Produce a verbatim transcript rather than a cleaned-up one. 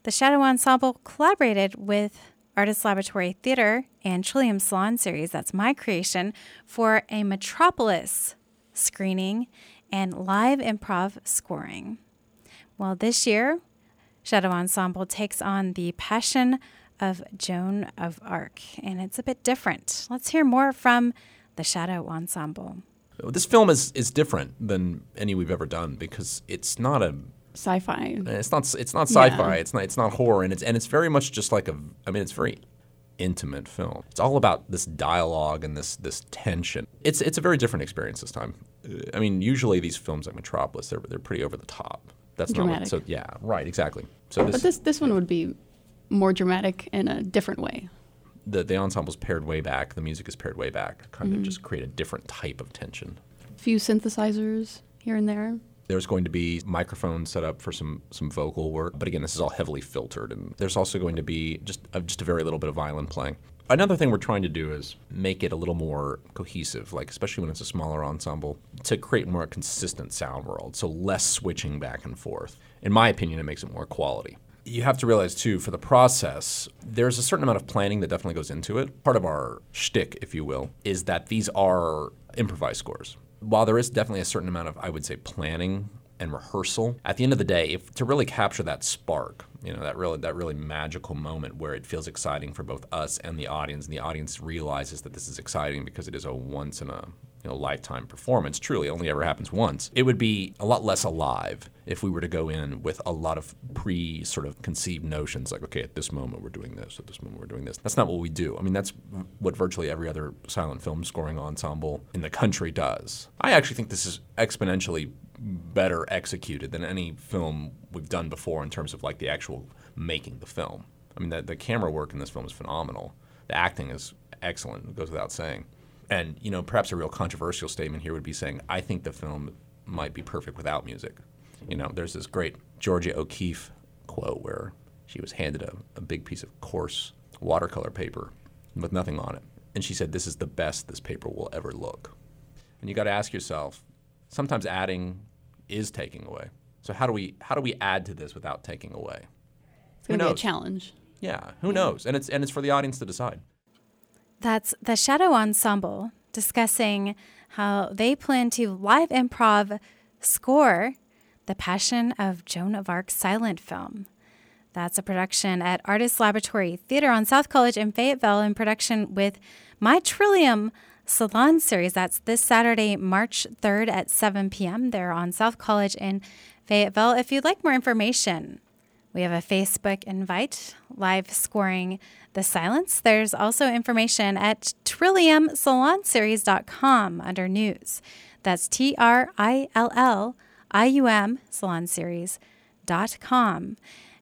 the Shadow Ensemble collaborated with Artist Laboratory Theater and Trillium Salon Series, that's my creation, for a Metropolis screening and live improv scoring. Well, this year, Shadow Ensemble takes on The Passion of Joan of Arc, and it's a bit different. Let's hear more from the Shadow Ensemble. This film is, is different than any we've ever done because it's not a sci-fi. It's not it's not sci-fi. Yeah. It's not it's not horror, and it's and it's very much just like a. I mean, it's very intimate film. It's all about this dialogue and this this tension. It's it's a very different experience this time. I mean, usually these films like Metropolis, they're they're pretty over the top. That's dramatic. Not what, so yeah, right, exactly. So this, but this this one would be more dramatic in a different way. The the ensemble's pared way back. The music is pared way back. Kind mm-hmm. of just create a different type of tension. Few synthesizers here and there. There's going to be microphones set up for some some vocal work, but again, this is all heavily filtered. And there's also going to be just a, just a very little bit of violin playing. Another thing we're trying to do is make it a little more cohesive, like especially when it's a smaller ensemble, to create more consistent sound world, so less switching back and forth. In my opinion, it makes it more quality. You have to realize, too, for the process, there's a certain amount of planning that definitely goes into it. Part of our shtick, if you will, is that these are improvised scores. While there is definitely a certain amount of, I would say, planning and rehearsal, at the end of the day, if to really capture that spark, you know, that really that really magical moment where it feels exciting for both us and the audience, and the audience realizes that this is exciting because it is a once in a you know lifetime performance. Truly, only ever happens once. It would be a lot less alive if we were to go in with a lot of pre sort of conceived notions, like, okay, at this moment we're doing this, at this moment we're doing this. That's not what we do. I mean, that's what virtually every other silent film scoring ensemble in the country does. I actually think this is exponentially better executed than any film we've done before in terms of like the actual making the film. I mean, the, the camera work in this film is phenomenal. The acting is excellent, it goes without saying. And, you know, perhaps a real controversial statement here would be saying, I think the film might be perfect without music. You know, there's this great Georgia O'Keeffe quote where she was handed a, a big piece of coarse watercolor paper with nothing on it. And she said, this is the best this paper will ever look. And you got to ask yourself, sometimes adding is taking away. So how do we how do we add to this without taking away? It's going to be a challenge. Yeah, who knows? And it's and it's for the audience to decide. That's the Shadow Ensemble discussing how they plan to live improv score The Passion of Joan of Arc silent film. That's a production at Artist Laboratory Theater on South College in Fayetteville in production with My Trillium Salon Series. That's this Saturday, March third at seven p.m. They're on South College in Fayetteville. If you'd like more information, we have a Facebook invite, live scoring The Silence. There's also information at trillium salon series dot com under news. That's T R I L L I U M salon series dot com.